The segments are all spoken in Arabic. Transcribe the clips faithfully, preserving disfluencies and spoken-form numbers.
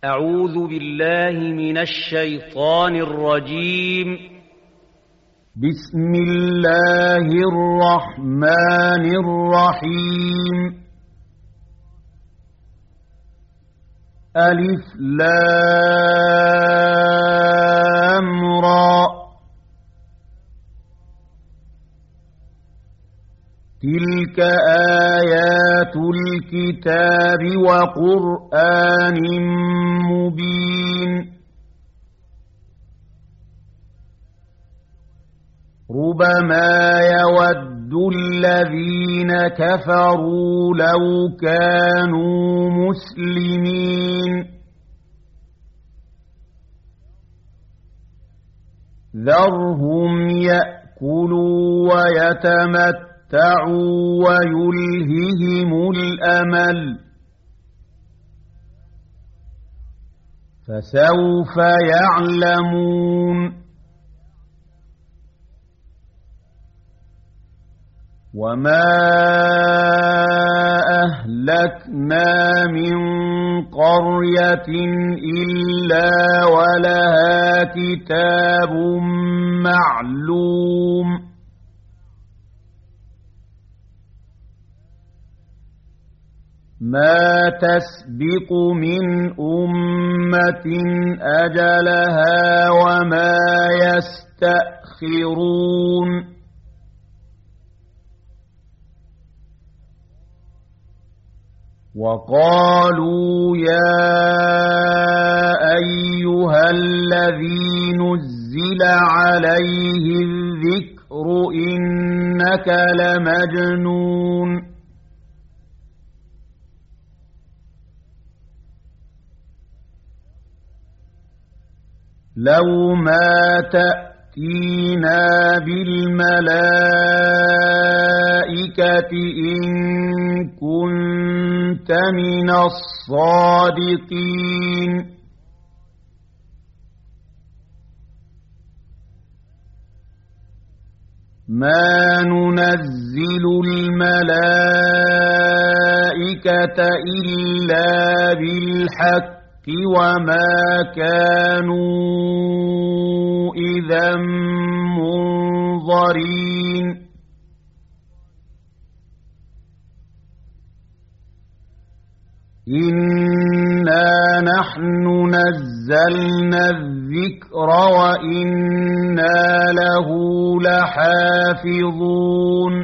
أعوذ بالله من الشيطان الرجيم. بسم الله الرحمن الرحيم. ألف لام را. تلك آيات الكتاب وقرآن مبين. ربما يود الذين كفروا لو كانوا مسلمين. ذرهم يأكلوا ويتمتعوا ويلههم الأمل، فسوف يعلمون. وما أهلكنا من قرية إلا ولها كتاب معلوم. ما تسبق من أمة أجلها وما يستأخرون. وقالوا يا أيها الذي نزل عليه الذكر إنك لمجنون. لو ما تأتينا بالملائكة إن كنت من الصادقين. ما ننزل الملائكة إلا بالحق وما كانوا إذا منظرين. إنا نحن نزلنا الذكر وإنا له لحافظون.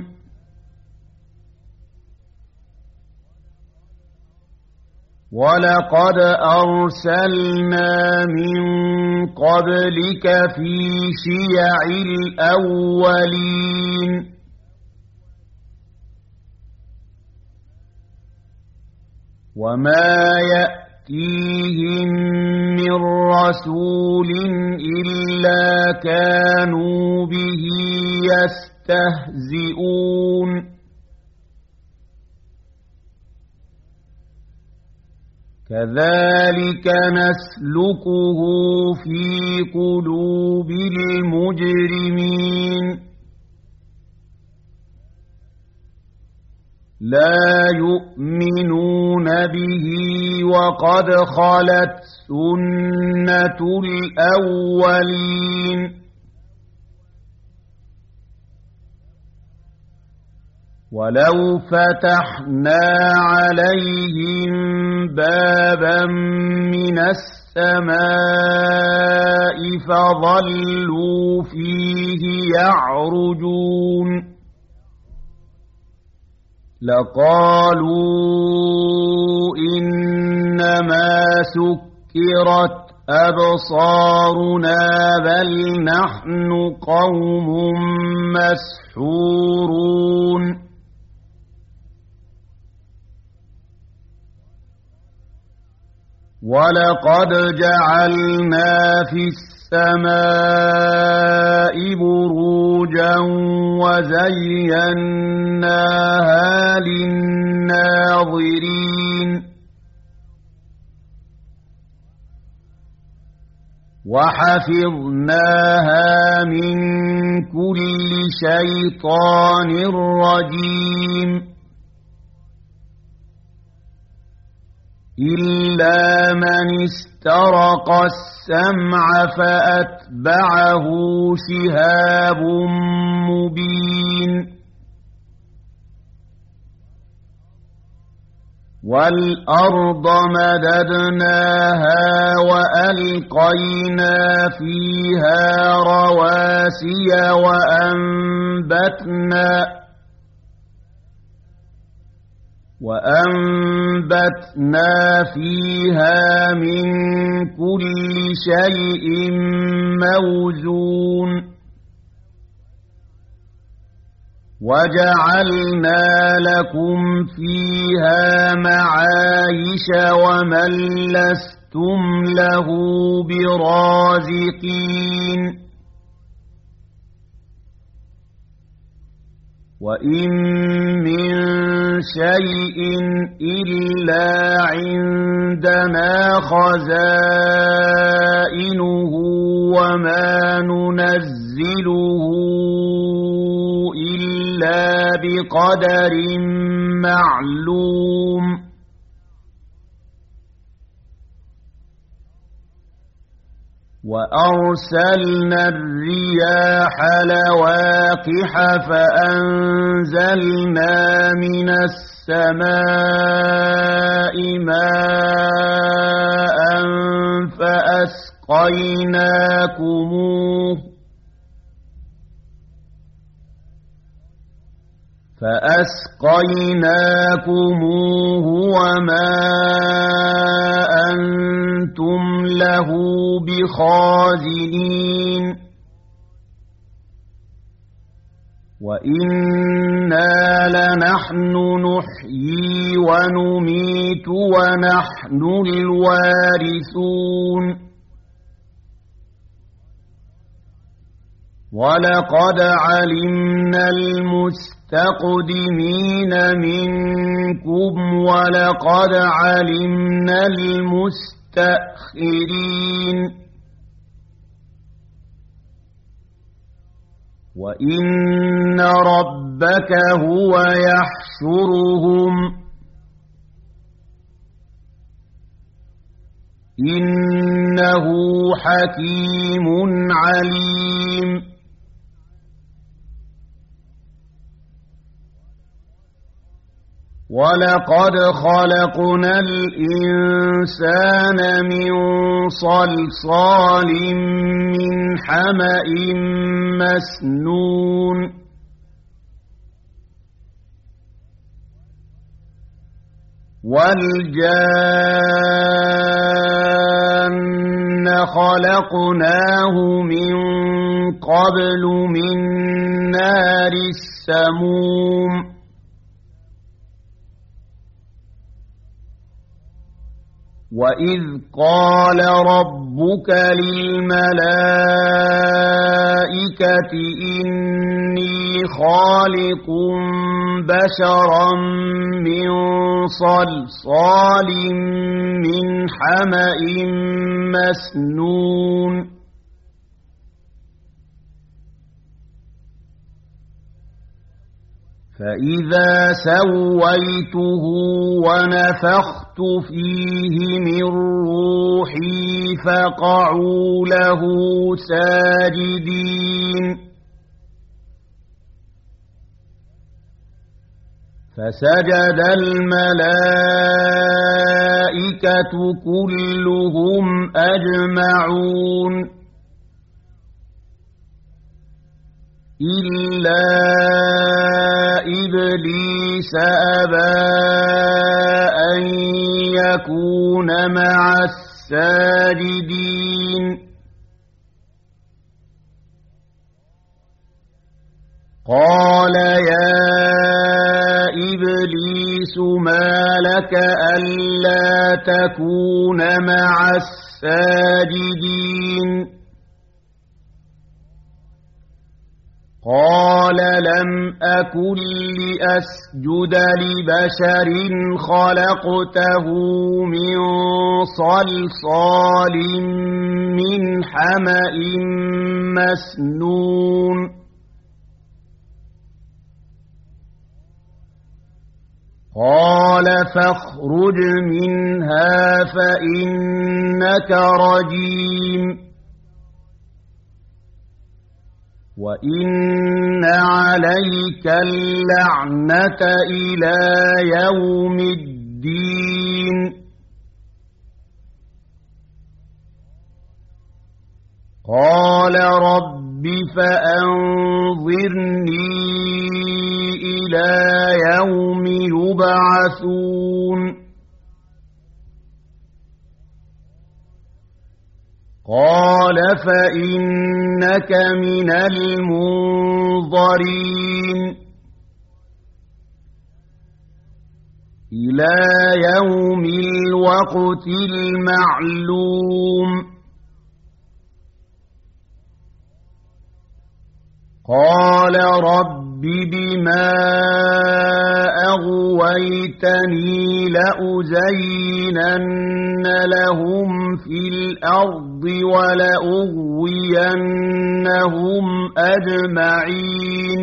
ولقد أرسلنا من قبلك في شيع الأولين. وما يأتيهم من رسول إلا كانوا به يستهزئون. كذلك نسلكه في قلوب المجرمين. لا يؤمنون به وقد خلت سنة الأولين. ولو فتحنا عليهم بابا من السماء فظلوا فيه يعرجون لقالوا إنما سكرت أبصارنا بل نحن قوم مسحورون. ولقد جعلنا في السماء بروجا وزيناها للناظرين. وحفظناها من كل شيطان رجيم. إلا من استرق السمع فأتبعه شهاب مبين والأرض مددناها وألقينا فيها رواسي وأنبتنا وأنبتنا فيها من كل شيء موزون وجعلنا لكم فيها معايش ومن لستم له برازقين وإن من شيء إلا عندنا خزائنه وما ننزله إلا بقدر معلوم وأرسلنا الرياح لواقح فأنزلنا من السماء ماء فأسقيناكموه فأسقيناكموه وما أنتم له بخازنين وإنا لنحن نحيي ونميت ونحن الوارثون ولقد علمنا المستقدمين منكم ولقد علمنا المستأخرين وإن ربك هو يحشرهم إنه حكيم عليم ولقد خلقنا الإنسان من صلصال من حمأ مسنون والجان خلقناه من قبل من نار السموم وإذ قال ربك للملائكة إني خالق بشرا من صلصال من حمأ مسنون فإذا سويته ونفخت فيه من روحي فقعوا له ساجدين فسجد الملائكة كلهم أجمعون إلا إبليس أبى أن يكون مع الساجدين قال يا إبليس ما لك ألا تكون مع الساجدين قال لم أكن لأسجد لبشر خلقته من صلصال من حمأ مسنون قال فاخرج منها فإنك رجيم وإن عليك اللعنة إلى يوم الدين قال رب فأنظرني إلى يوم يبعثون قال فإنك من المنظرين إلى يوم الوقت المعلوم قال رب بما أغويتني لأزينن لهم في الأرض ولأغوينهم أجمعين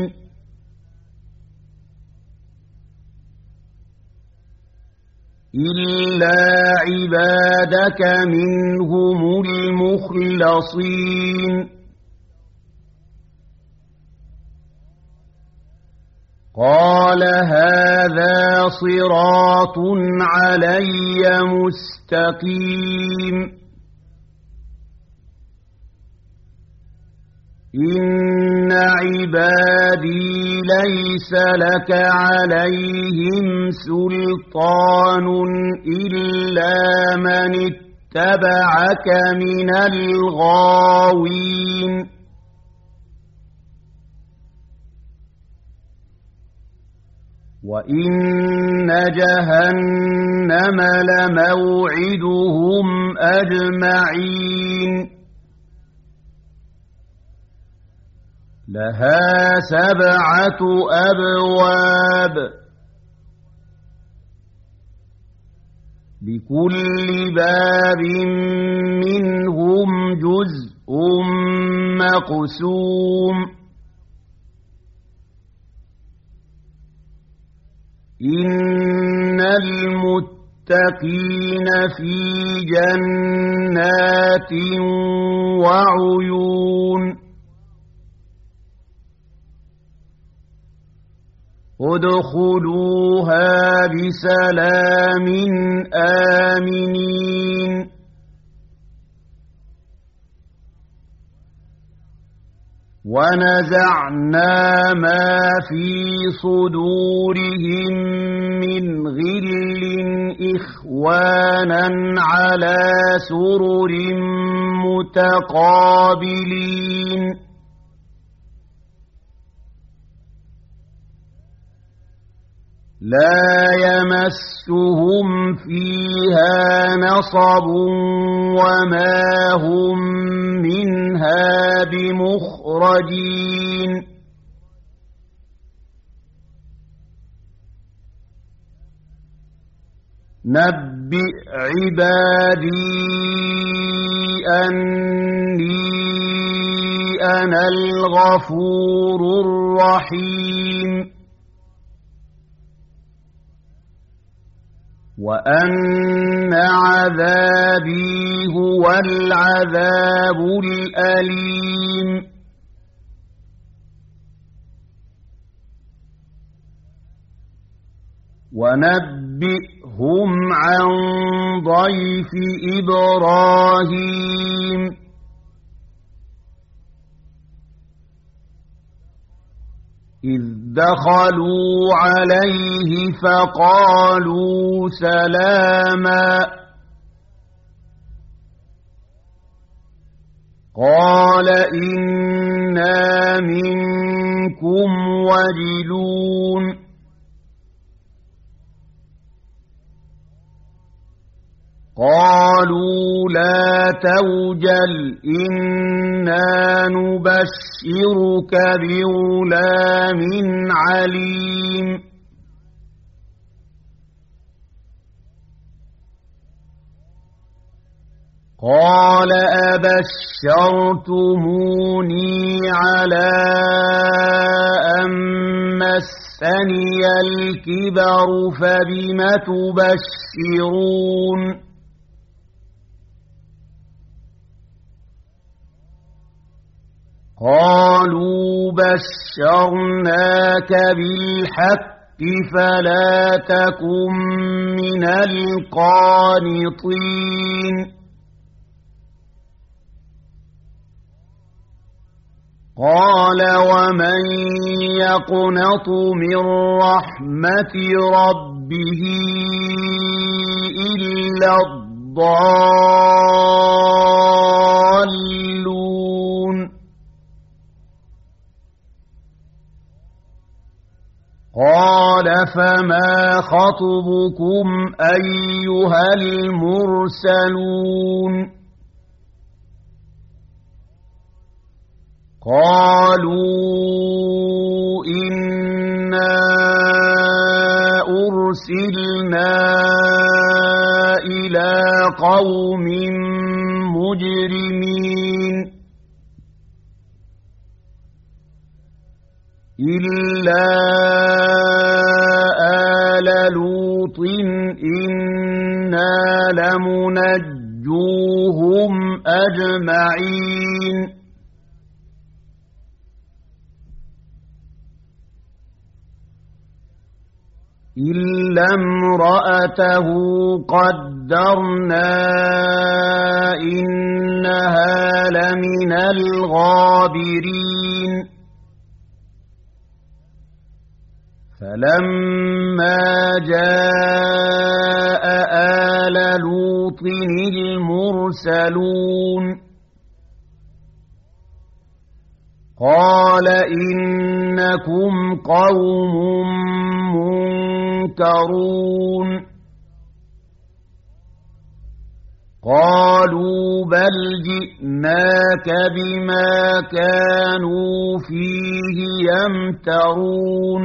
إلا عبادك منهم المخلصين قال هذا صراط علي مستقيم إن عبادي ليس لك عليهم سلطان إلا من اتبعك من الغاوين وإن جهنم لموعدهم أجمعين لها سبعة أبواب لكل باب منهم جزء مقسوم إن المتقين في جنات وعيون ادخلوها بسلام آمنين ونزعنا ما في صدورهم من غل إخوانا على سرر متقابلين لا يمسهم فيها نصب وما هم منها بمخرجين نبئ عبادي أني أنا الغفور الرحيم وأن عذابي هو العذاب الأليم ونبئهم عن ضيف إبراهيم إذ دخلوا عليه فقالوا سلاما قال إنا منكم وجلون قالوا لا توجل إنا نبشرك بغلام عليم قال أبشرتموني على أن مسني مسني الكبر فبم تبشرون قالوا بشرناك بالحق فلا تكن من القانطين قال ومن يقنط من رحمة ربه إلا الضالون قال فما خطبكم أيها المرسلون قالوا إنا أرسلنا إلى قوم مجرمين إلا آل لوط إنا لمنجوهم أجمعين إلا امرأته قدرنا إنها لمن الغابرين فلما جاء آل لوط المرسلون قال إنكم قوم منكرون قالوا بل جئناك بما كانوا فيه يمترون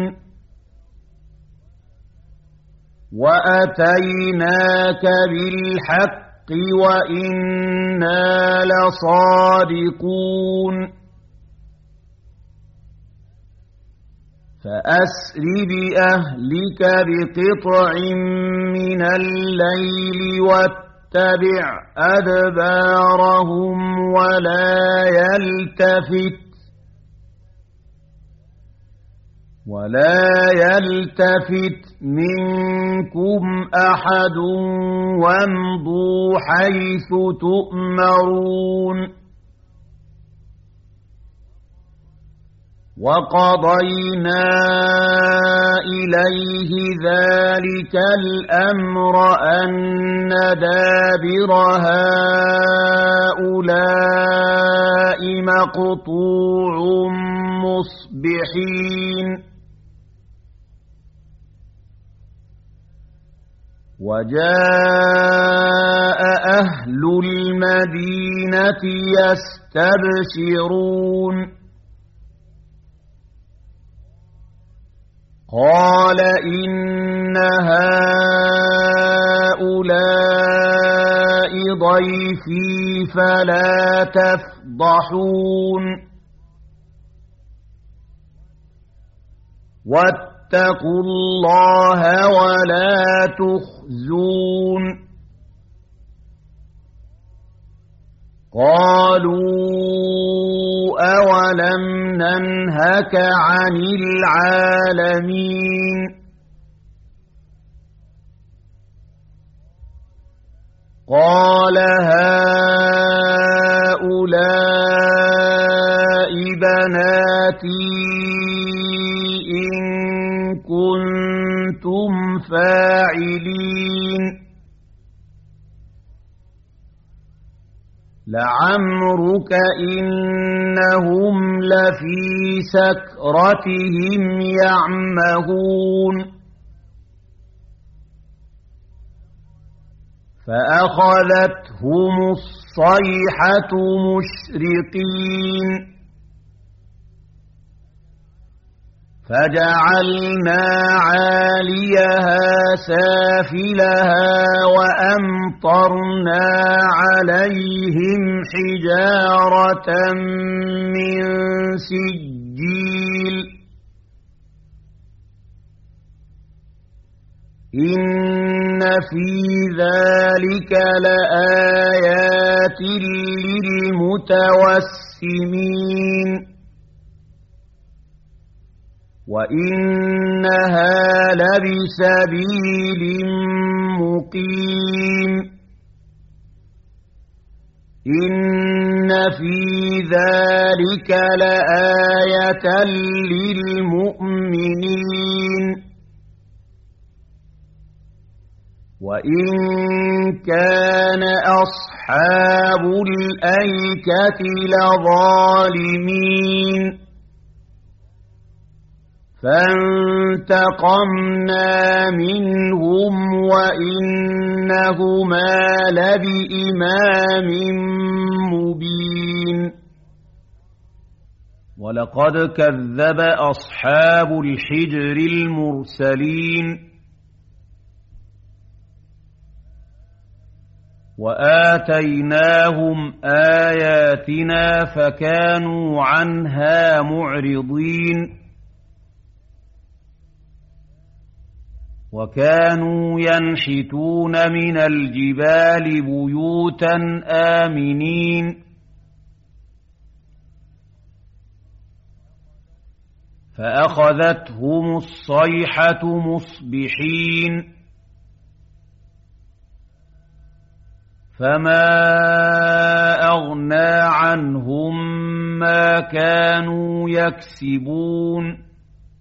وأتيناك بالحق وإنا لصادقون فأسر بأهلك بقطع من الليل واتبع أدبارهم ولا يلتفت ولا يلتفت منكم أحد وامضوا حيث تؤمرون وقضينا إليه ذلك الأمر أن دابر هؤلاء مقطوع مصبحين وجاء أهل المدينة يستبشرون قال إن هؤلاء ضيفي فلا تفضحون واتقوا الله ولا تخزون قالوا أولم ننهك عن العالمين قال هؤلاء بناتي إن كنتم فاعلين لعمرك إنهم لفي سكرتهم يعمهون فأخذتهم الصيحة مشرقين فجعلنا عاليها سافلها وأمطرنا عليهم حجارة من سجيل إن في ذلك لآيات للمتوسمين وإنها لبسبيل مقيم إن في ذلك لآية للمؤمنين وإن كان أصحاب الأيكة لظالمين فانتقمنا منهم وإنهما لبإمام مبين ولقد كذب أصحاب الحجر المرسلين وآتيناهم آياتنا فكانوا عنها معرضين وكانوا ينحتون من الجبال بيوتا آمنين فأخذتهم الصيحة مصبحين فما أغنى عنهم ما كانوا يكسبون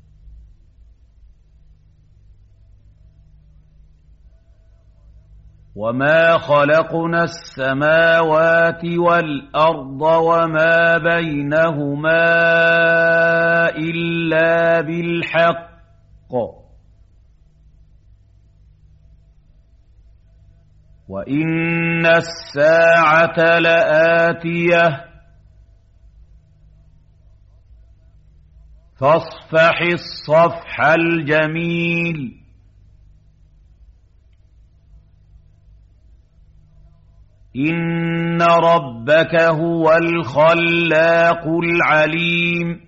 وما خلقنا السماوات والأرض وما بينهما إلا بالحق وإن الساعة لآتية فاصفح الصفح الجميل إن ربك هو الخلاق العليم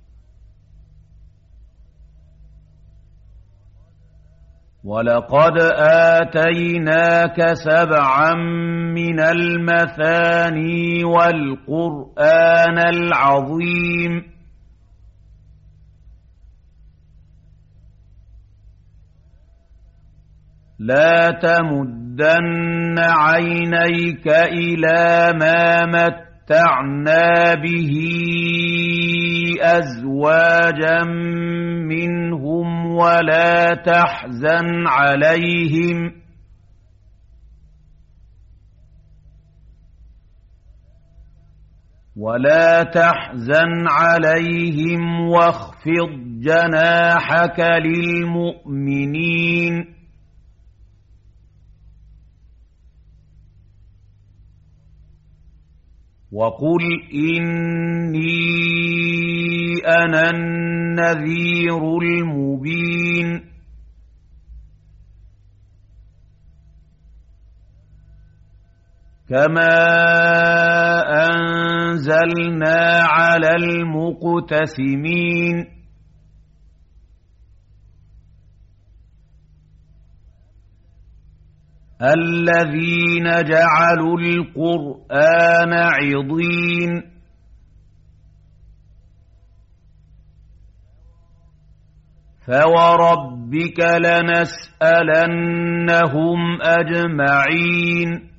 ولقد آتيناك سبعا من المثاني والقرآن العظيم لا تمدن عينيك إلى ما متعنا به أزواجا منهم ولا تحزن عليهم ولا تحزن عليهم واخفض جناحك للمؤمنين وقل إني أنا النذير المبين كما أنزلنا على المقتسمين الذين جعلوا القرآن عضين فوربك لنسألنهم أجمعين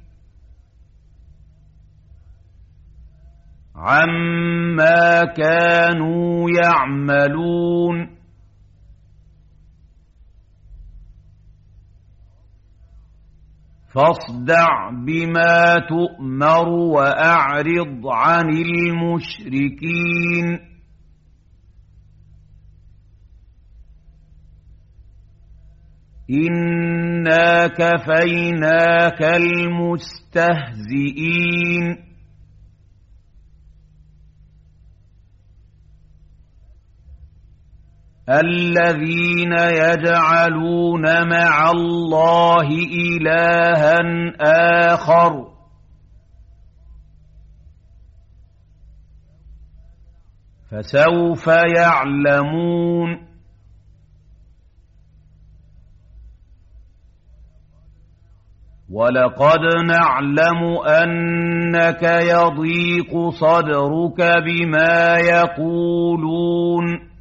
عما كانوا يعملون فاصدع بما تؤمر وأعرض عن المشركين إنا كفيناك المستهزئين الذين يجعلون مع الله إلها آخر فسوف يعلمون وَلَقَدْ نَعْلَمُ أَنَّكَ يَضِيقُ صَدْرُكَ بِمَا يَقُولُونَ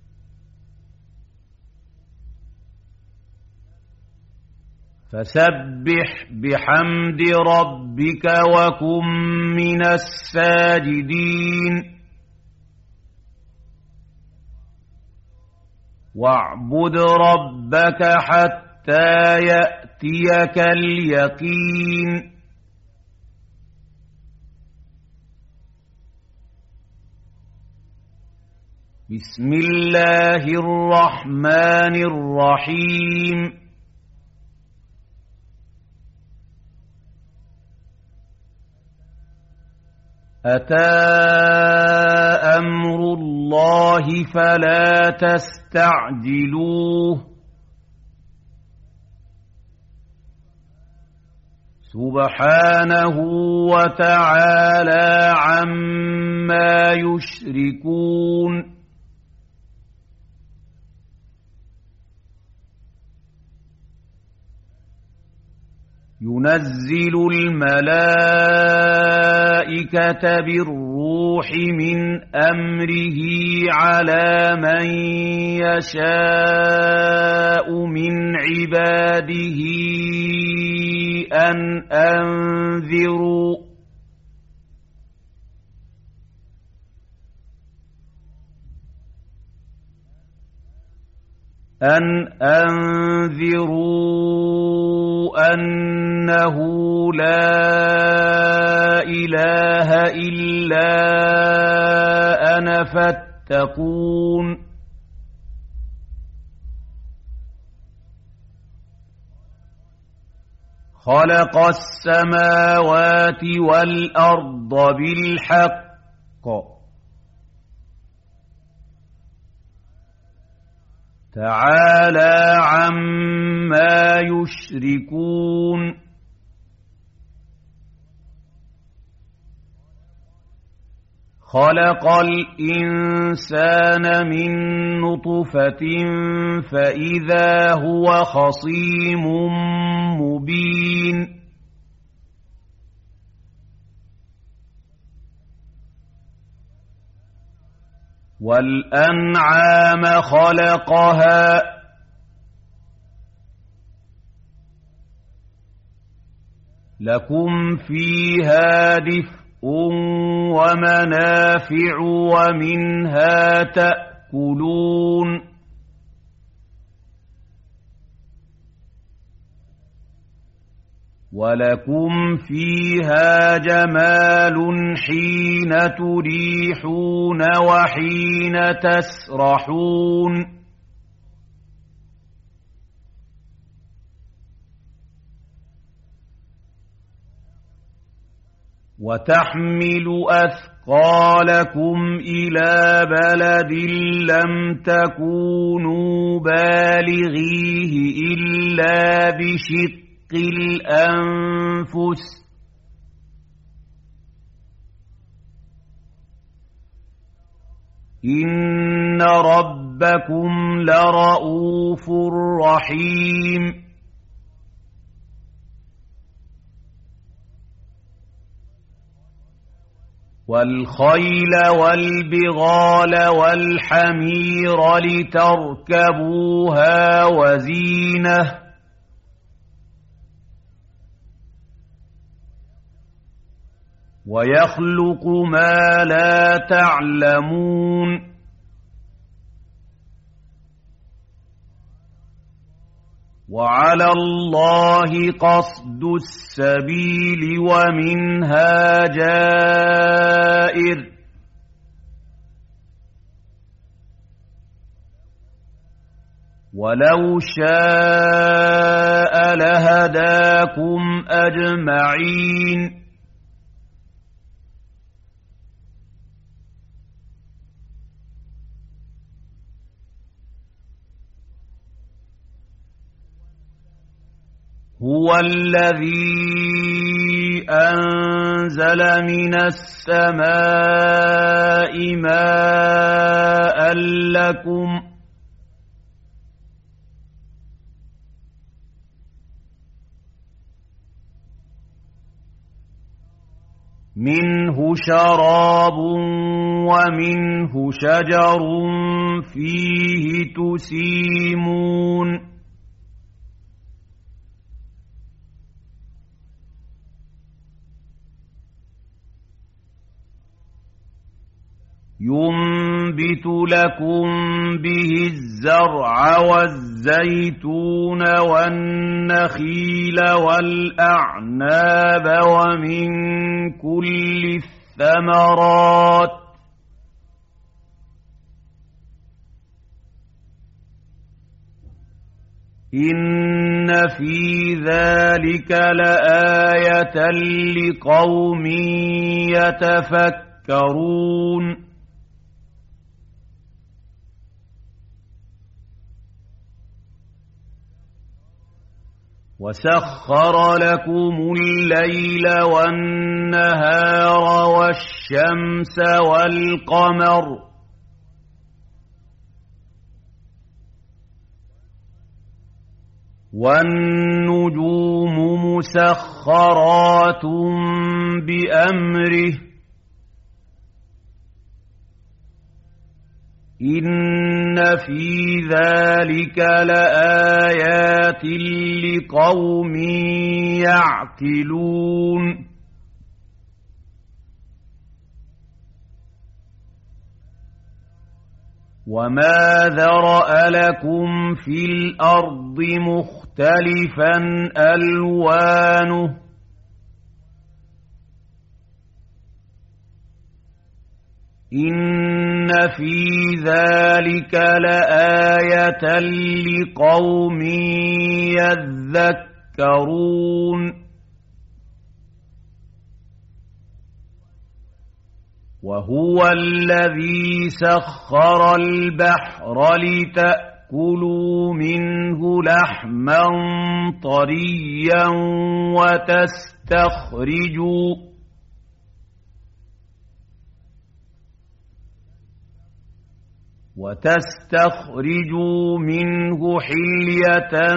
فَسَبِّحْ بِحَمْدِ رَبِّكَ وَكُن مِّنَ السَّاجِدِينَ وَاعْبُدْ رَبَّكَ حَتَّىٰ يَأْتِيَكَ الْيَقِينُ بسم الله الرحمن الرحيم أتى أمر الله فلا تستعجلوه سبحانه وتعالى عما يشركون ينزل الملائكة بالروح من أمره على من يشاء من عباده أن أنذروا أن أنذروا أنه لا إله إلا أنا فاتقون خلق السماوات والأرض بالحق تعالى عما يشركون خلق الإنسان من نطفة فإذا هو خصيم مبين والأنعام خلقها لكم فيها دفء ومنافع ومنها تأكلون ولكم فيها جمال حين تريحون وحين تسرحون وتحمل أثقالكم إلى بلد لم تكونوا بالغيه إلا بشق الأنفس إن ربكم لرءوف رحيم والخيل والبغال والحمير لتركبوها وزينة ويخلق ما لا تعلمون وعلى الله قصد السبيل ومنها جائر ولو شاء لهداكم أجمعين هو الذي أنزل من السماء ماء لكم منه شراب ومنه شجر فيه تسيمون ينبت لكم به الزرع والزيتون والنخيل والأعناب ومن كل الثمرات إن في ذلك لآية لقوم يتفكرون وسخر لكم الليل والنهار والشمس والقمر والنجوم مسخرات بأمره إن في ذلك لآيات لقوم يعقلون وما ذرأ لكم في الأرض مختلفا ألوانه إن في ذلك لآية لقوم يذكرون وهو الذي سخر البحر لتأكلوا منه لحما طريا وتستخرجوا وتستخرجوا منه حلية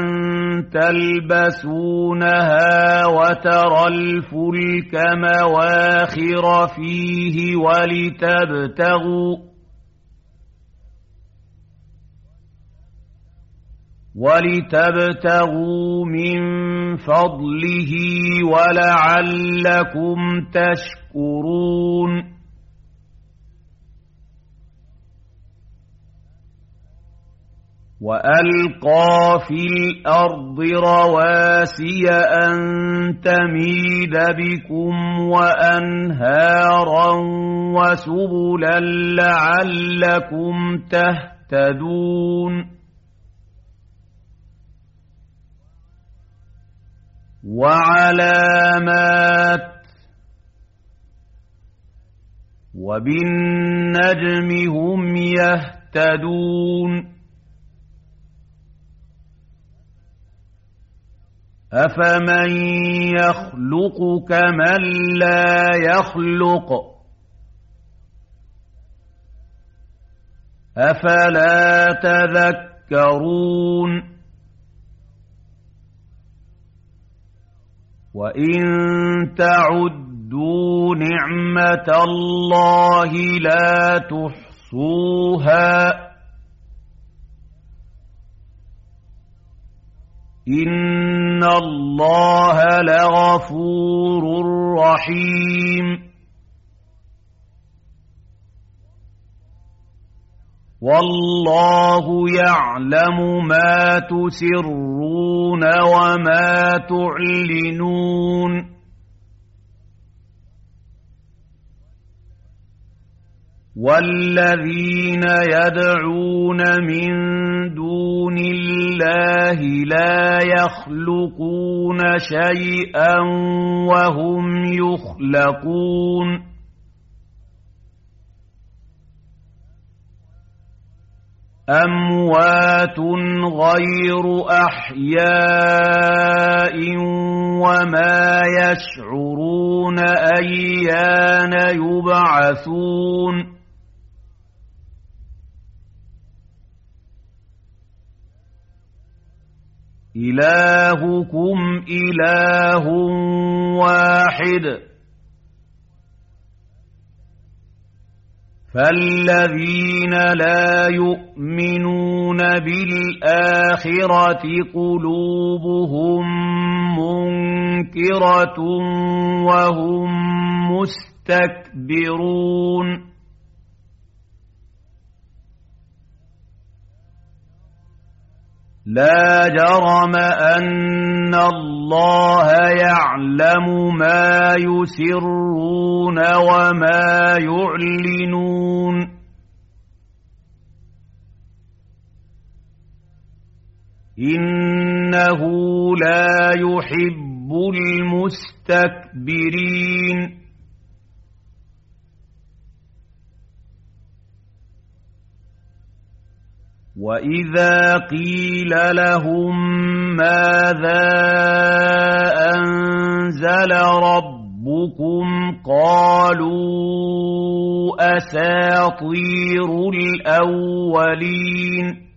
تلبسونها وترى الفلك مواخر فيه ولتبتغوا ولتبتغوا من فضله ولعلكم تشكرون وألقى في الأرض رواسي أن تميد بكم وأنهارا وسبلا لعلكم تهتدون وعلامات وبالنجم هم يهتدون أفمن يخلق كمن لا يخلق أفلا تذكرون وإن تعدوا نعمة الله لا تحصوها إن الله لغفور رحيم والله يعلم ما تسرون وما تعلنون والذين يدعون من دون الله لا يخلقون شيئا وهم يخلقون أموات غير أحياء وما يشعرون أيان يبعثون إلهكم إله واحد فالذين لا يؤمنون بالآخرة قلوبهم منكرة وهم مستكبرون لا جرم أن الله يعلم ما يسرون وما يعلنون إنه لا يحب المستكبرين وإذا قيل لهم ماذا أنزل ربكم قالوا أساطير الأولين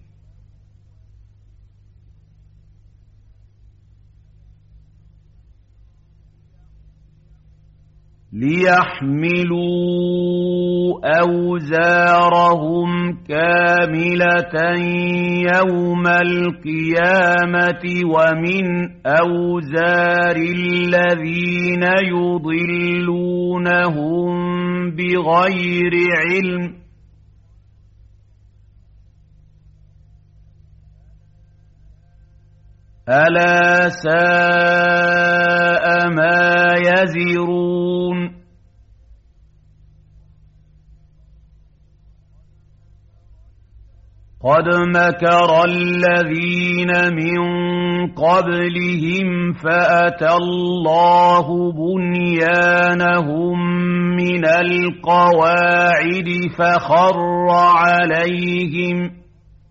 ليحملوا أوزارهم كاملة يوم القيامة ومن أوزار الذين يضلونهم بغير علم ألا ساء ما يزرون قد مكر الذين من قبلهم فأتى الله بنيانهم من القواعد فخر عليهم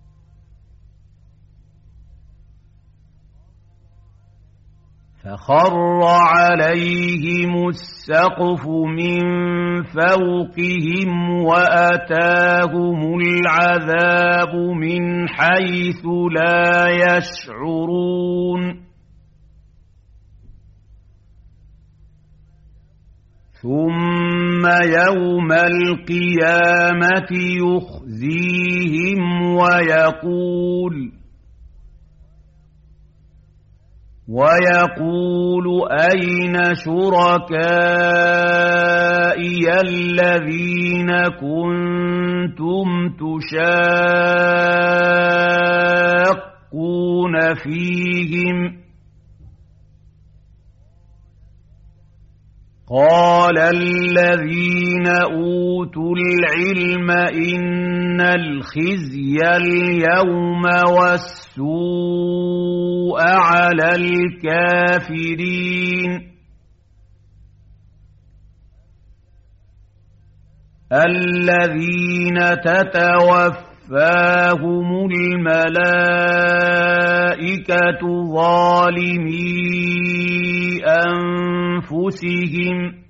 فخر عليهم السقف من فوقهم وأتاهم العذاب من حيث لا يشعرون ثم يوم القيامة يخزيهم ويقول ويقول أين شركائي الذين كنتم تشاقون فيهم قال الذين أوتوا العلم إن الخزي اليوم والسوء على الكافرين الذين تتوفاهم الملائكة ظالمي أنفسهم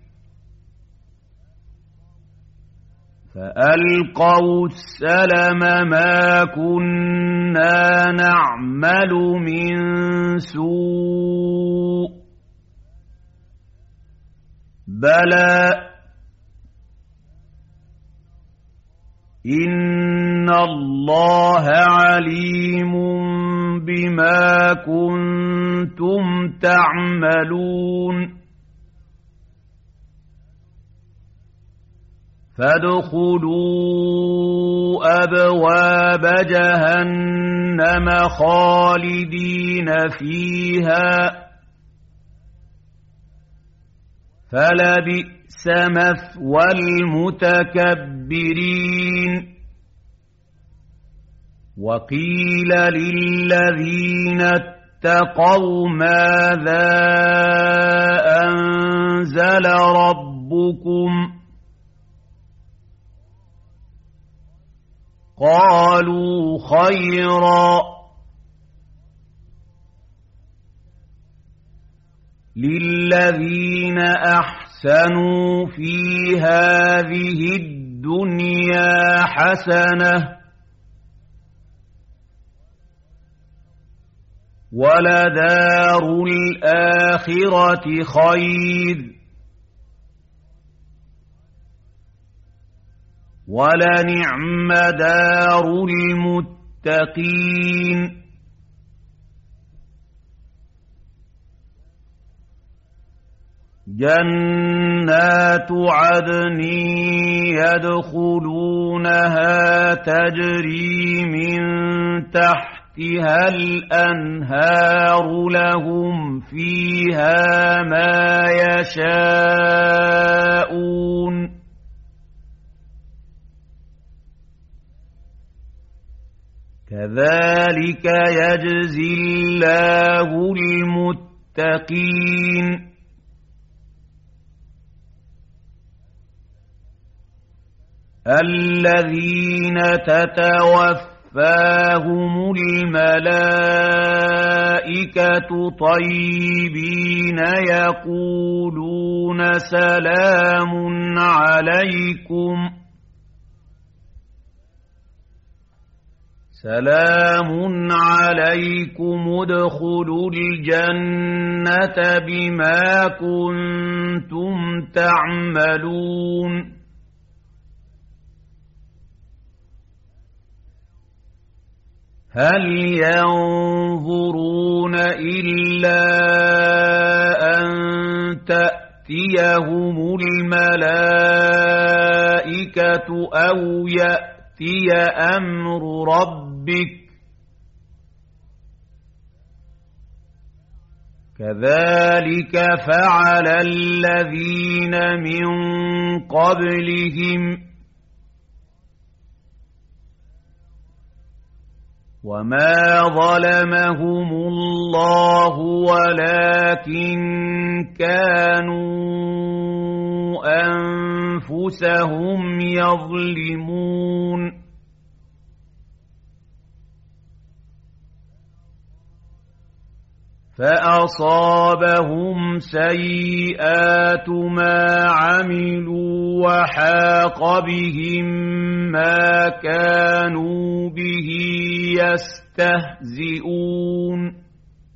فألقوا السلم ما كنا نعمل من سوء بلى إن الله عليم بما كنتم تعملون فادخلوا أبواب جهنم خالدين فيها فلبئس مثوى المتكبرين وقيل للذين اتقوا ماذا أنزل ربكم قالوا خيرا للذين أحسنوا في هذه الدنيا حسنة ولدار الآخرة خير وَلَنِعْمَ دَارُ الْمُتَّقِينَ جَنَّاتُ عَدْنٍ يَدْخُلُونَهَا تَجْرِي مِن تَحْتِهَا الْأَنْهَارُ لَهُمْ فِيهَا مَا يَشَاءُونَ كَذَلِكَ يَجْزِي اللَّهُ الْمُتَّقِينَ الَّذِينَ تَتَوَفَّاهُمُ الْمَلَائِكَةُ طَيِّبِينَ يَقُولُونَ سَلَامٌ عَلَيْكُمْ سَلَامٌ عَلَيْكُمُ ادْخُلُوا الْجَنَّةَ بِمَا كُنتُمْ تَعْمَلُونَ هَلْ يَنظُرُونَ إِلَّا أَن تَأْتِيَهُمُ الْمَلَائِكَةُ أَوْ يَأْتِيَ أَمْرُ رَبِّكَ كَذَلِكَ فَعَلَ الَّذِينَ مِن قَبْلِهِمْ وَمَا ظَلَمَهُمُ اللَّهُ وَلَكِن كَانُوا أَنفُسَهُمْ يَظْلِمُونَ فَأَصَابَهُمْ سَيِّئَاتُ مَا عَمِلُوا وَحَاقَ بِهِم مَّا كَانُوا بِهِ يَسْتَهْزِئُونَ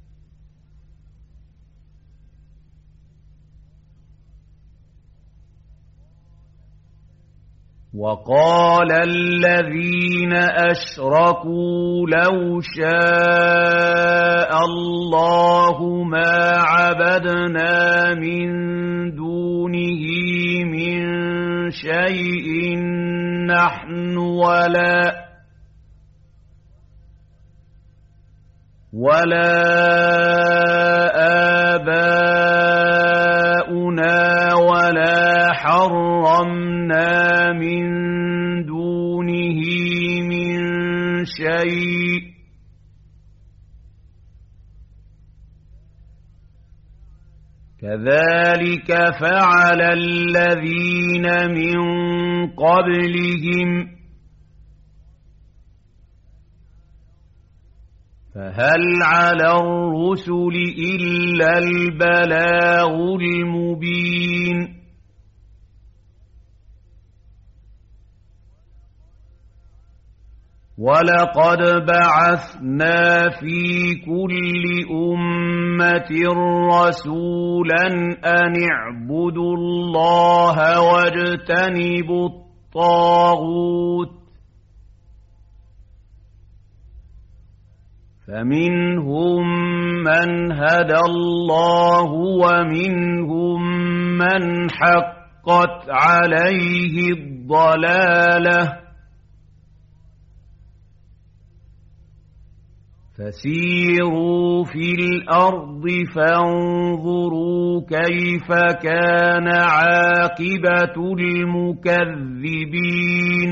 وَقَالَ الَّذِينَ أَشْرَكُوا لَوْ شَاءَ اللَّهُ مَا عَبَدْنَا مِن دُونِهِ مِن شَيْءٍ نَّحْنُ وَلَا وَلَا آبَاؤُنَا وَلَا حَرَّمْنَا مِن دُونِهِ مِن شَيْءٍ كَذَلِكَ فَعَلَ الَّذِينَ مِن قَبْلِهِمْ فَهَلْ عَلَى الرُّسُلِ إِلَّا الْبَلَاغُ الْمُبِينُ وَلَقَدْ بَعَثْنَا فِي كُلِّ أُمَّةٍ رَّسُولًا أَنِ اعْبُدُوا اللَّهَ وَاجْتَنِبُوا الطَّاغُوتَ فَمِنْهُم مَّنْ هَدَى اللَّهُ وَمِنْهُم مَّنْ حَقَّتْ عَلَيْهِ الضَّلَالَةُ فَسِيرُوا فِي الْأَرْضِ فَانظُرُوا كَيْفَ كَانَ عَاقِبَةُ الْمُكَذِّبِينَ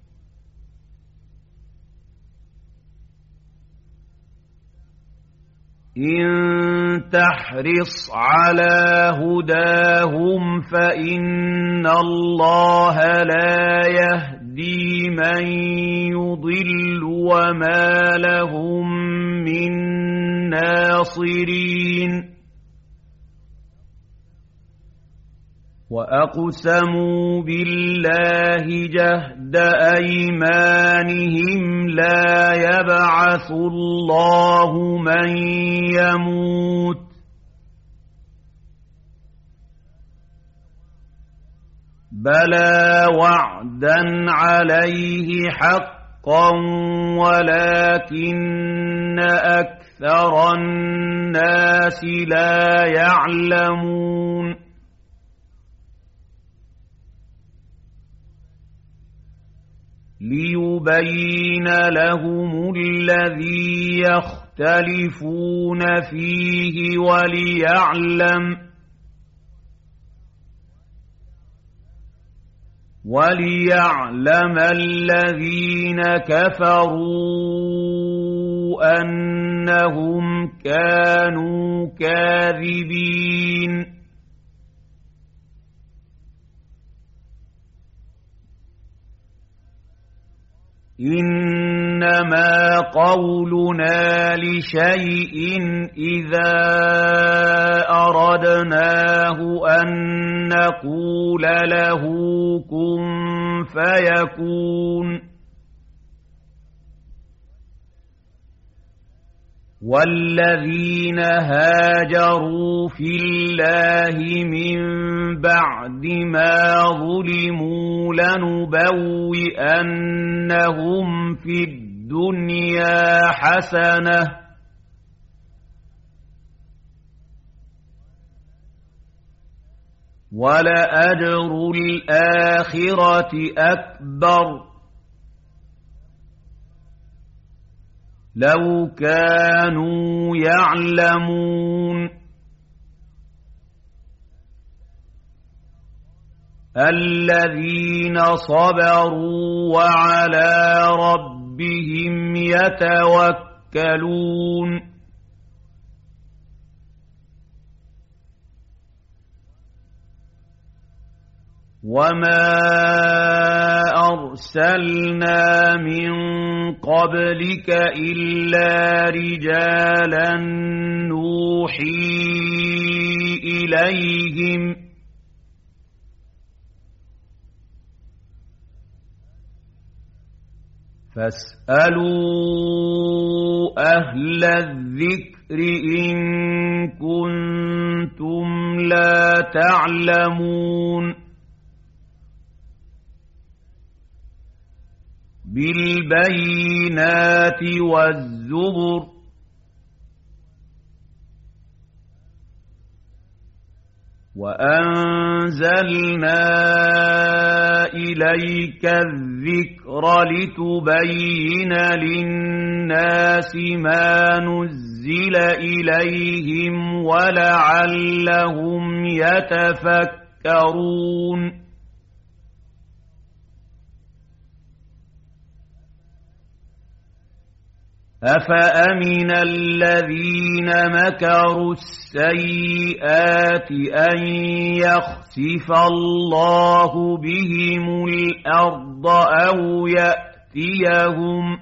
إِن تَحْرِصْ عَلَىٰ هُدَاهُمْ فَإِنَّ اللَّهَ لَا يَهْدِي مَن يُضِلُّ وَمَا لَهُم مِّن نَّاصِرِينَ وَأَقْسَمُوا بِاللَّهِ جَهْدَ أَيْمَانِهِمْ لَا يَبْعَثُ اللَّهُ مَن يَمُوتُ بلى وعدا عليه حقا ولكن أكثر الناس لا يعلمون ليبين لهم الذي يختلفون فيه وليعلم وليعلم الذين كفروا أنهم كانوا كاذبين إنما قولنا لشيء إذا أردناه أن نقول له كن فيكون والذين هاجروا في الله من بعد ما ظلموا لنبوئنهم في الدنيا حسنة ولأجر الآخرة أكبر لو كانوا يعلمون الذين صبروا وعلى ربهم يتوكلون وما أرسلنا من قبلك إلا رجالا نوحي إليهم فاسألوا أهل الذكر إن كنتم لا تعلمون بالبينات والزبر وأنزلنا إليك الذكر لتبين للناس ما نزل إليهم ولعلهم يتفكرون أفأمن الذين مكروا السيئات أن يخسف الله بهم الأرض أو يأتيهم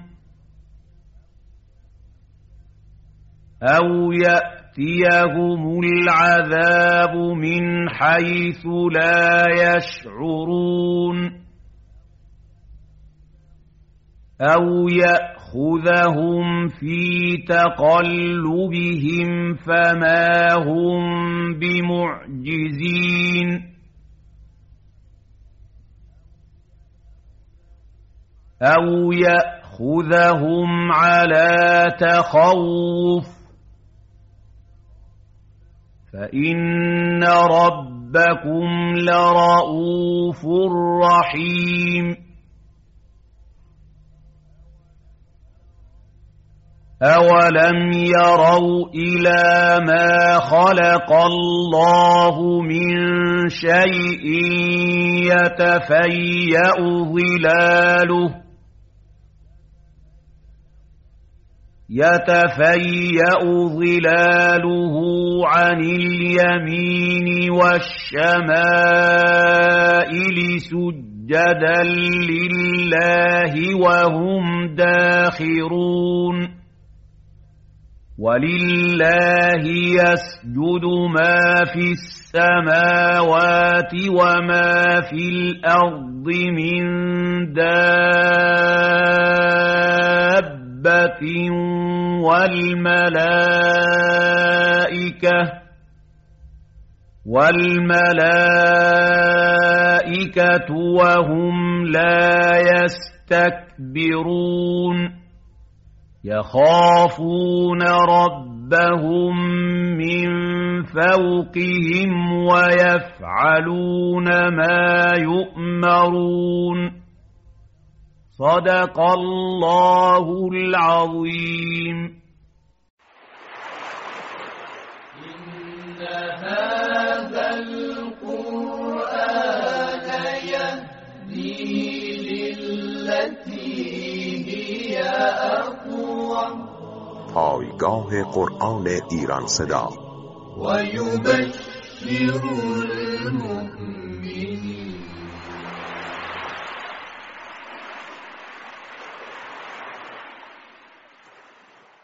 أو يأتيهم العذاب من حيث لا يشعرون أو يأخذهم في تقلبهم فما هم بمعجزين أو يأخذهم على تخوف فإن ربكم لرؤوف رحيم أولم يروا إلى ما خلق الله من شيء يتفيأ ظلاله يتفيأ ظلاله عن اليمين والشمائل سجدا لله وهم داخرون ولله يسجد ما في السماوات وما في الأرض من دابة والملائكة والملائكة الْمَلَائِكَةُ وَهُمْ لَا يَسْتَكْبِرُونَ يَخَافُونَ رَبَّهُم مِّن فَوْقِهِمْ وَيَفْعَلُونَ مَا يُؤْمَرُونَ صدق الله العظيم. إن هذا القرآن يهدي للتي هي أقوم. پایگاه قرآن ایران صدا و یبشر المؤمنین